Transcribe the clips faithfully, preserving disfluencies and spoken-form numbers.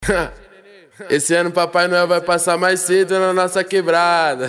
Esse ano Papai Noel vai passar mais cedo na nossa quebrada.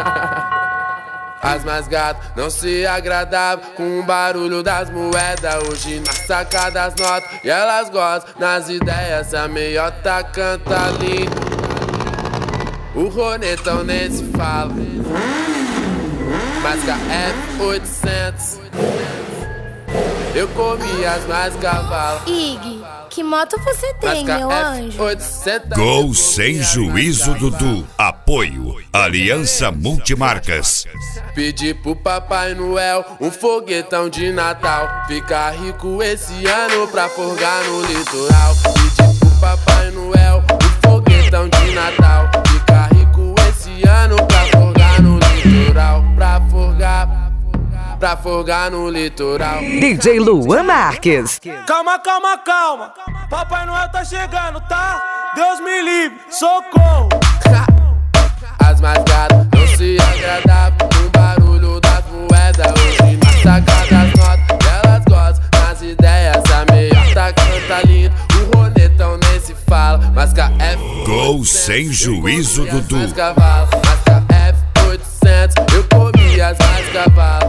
As mais gatas não se agradavam com o barulho das moedas. Hoje na saca das notas e elas gostam nas ideias. A meiota canta lindo, o ronetão nem se fala. Mas K F oitocentos eu comi as mais cavalos. Ig, que moto você tem, meu anjo? Gol sem juízo, Dudu. Apoio Aliança Multimarcas. Pedi pro Papai Noel um foguetão de Natal. Ficar rico esse ano pra forgar no litoral. Pedi pro Papai Noel um foguetão de Natal. Ficar rico esse ano pra forgar no litoral. Pra forgar, pra forgar no litoral. D J Luan Marques. Calma, calma, calma. Papai Noel tá chegando, tá? Deus me livre, socorro. As mais gatas não se agradavam com o barulho das moedas. Hoje na saca das notas elas gostam nas ideias. A meiota canta lindo, o ronetão nem se fala. Mas K F Gol sem juízo, Dudu. Mas K F oitocentos eu comi as mais cavalos.